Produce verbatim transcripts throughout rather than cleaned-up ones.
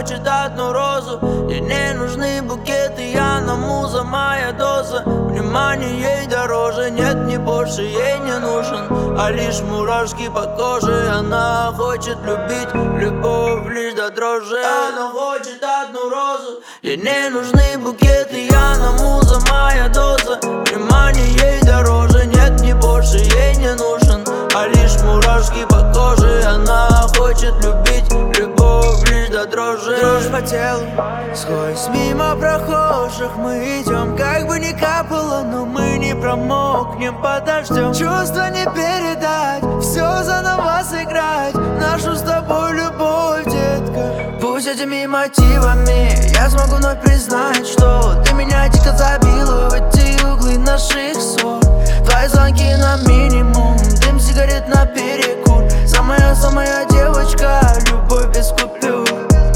хочет одну розу. Ей не нужны букеты, я на муза, моя доза. Внимание ей дороже, нет, не больше ей не нужен, а лишь мурашки по коже. Она хочет любить, любовь лишь до дрожи. Она хочет одну розу. Ей не нужны букеты, я на муза, моя доза. Внимание ей дороже, нет, не больше ей не нужен, а лишь мурашки по коже. Она хочет любить, любовь лишь до дрожи. Дрожь по телу, сквозь мимо прохожих мы идем. Как бы ни капало, но мы не промокнем под дождем. Чувства не передать, все заново сыграть нашу с тобой любовь, детка. Пусть этими мотивами я смогу вновь признать, что ты меня дико забила в эти углы наших ссор. Твои звонки на минимум, дым сигарет на перекур. Самая-самая девочка, любовь без купюр.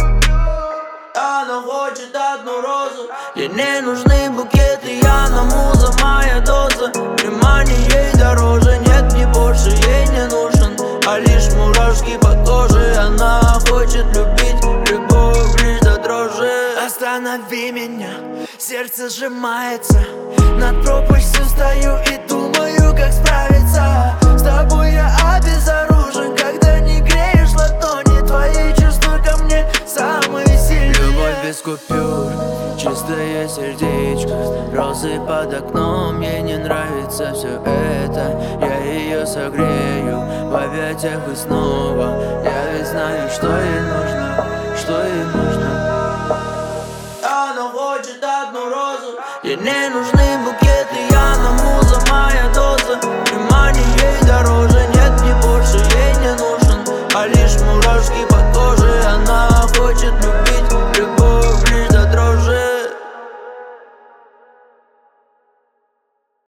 Она хочет одну розу. Ей не нужны букеты, я на муза, моя доза. Внимание ей дороже, нет, не больше ей не нужен, а лишь мурашки по коже. Она хочет любить, любовь лишь до дрожи. Останови меня, сердце сжимается. Над пропастью стою и думаю, как справиться. С тобой я обезоружен, когда не греешь ладони. Твои чувства ко мне самые сильные. Любовь без купюр, чистое сердечко, розы под окном. Ей не нравится все это, я ее согрею в объятиях и снова. Я ведь знаю, что ей нужно, что ей нужно. Она хочет одну розу. Ей не нужны букеты, я на муза, моя доза. Внимание ей дороже, нет, не больше ей не нужен, а лишь мурашки по коже. Она